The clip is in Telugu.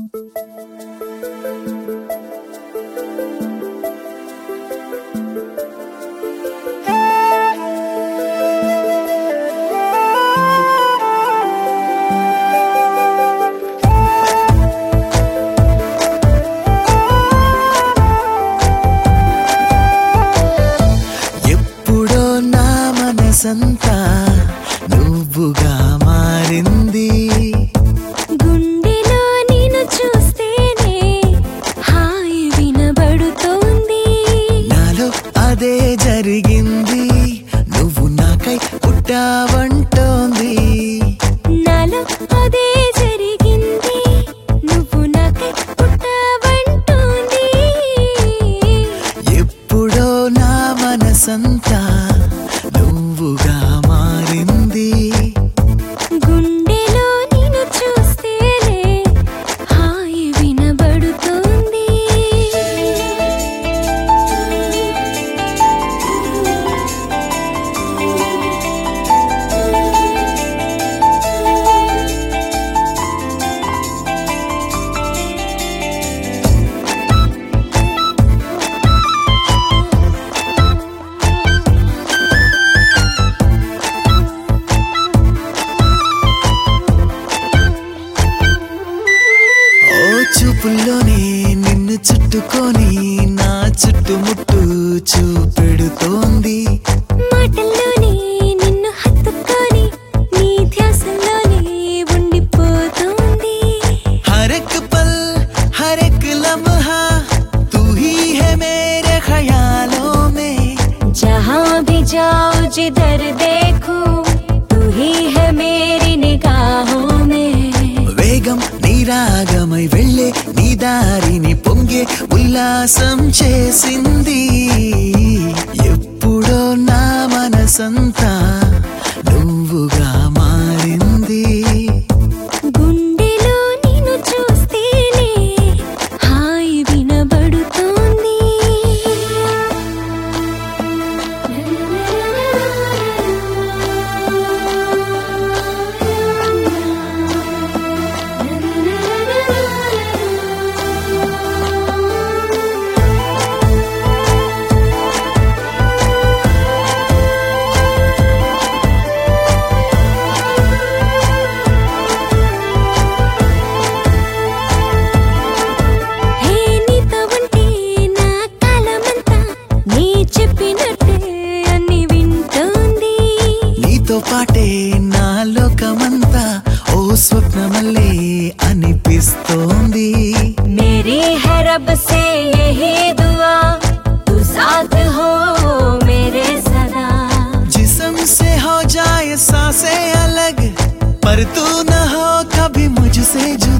సంతా నువ్వుగా మారింది. గుండెలో నిన్ను చూస్తేనే హాయి వినబడుతోంది. నాలో అదే జరిగింది, నువ్వు నాకై పుట్టావంటోంది. నాలో అదే జరిగింది, నువ్వు నాకై పుట్టావంటోంది. ఎప్పుడో నా మనసంతా నువ్వుగా మారింది. గుండెలో నిన్ను చూస్తేనే హాయి వినబడుతోంది. చూపుల్లోనే నిన్ను చుట్టుకొని నా చుట్టుముట్టు చూపెడుతోంది. మాటల్లోనే నిన్ను హత్తుకొని నీ ధ్యాసలోనే ఉండిపోతోంది. हर एक पल हर एक लम्हा तू ही है मेरे ख्यालों में. जहाँ भी जाओ जिधर देखो तू ही है मेरी निगाहों में. వేగం నీరాగమై వెళ్ళే నీ దారిని పొంగే ఉల్లాసం చేసింది. ఎప్పుడో నా మనసంతా నువ్వుగా మారింది. గుండెలో నిన్ను చూస్తేనే హాయి వినబడుతోంది. నీతో పాటే నా లోకమంతా ఓ స్వప్నమల్లే అనిపిస్తోంది. मेरी है रब से यही दुआ तू साथ हो मेरे सदा. जिस्म से हो जाए सांसें अलग पर तू न हो कभी मुझसे जुदा.